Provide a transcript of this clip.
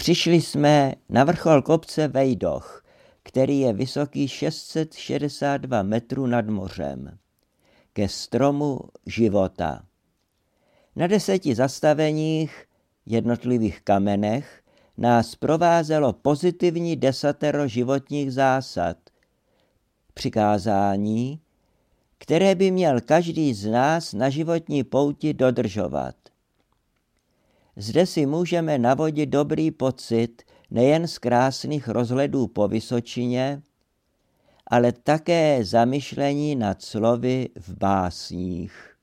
Přišli jsme na vrchol kopce Vejdoch, který je vysoký 662 metrů nad mořem, ke stromu života. Na 10 zastaveních, jednotlivých kamenech, nás provázelo pozitivní 10 životních zásad, přikázání, které by měl každý z nás na životní pouti dodržovat. Zde si můžeme navodit dobrý pocit nejen z krásných rozhledů po Vysočině, ale také zamyšlení nad slovy v básních.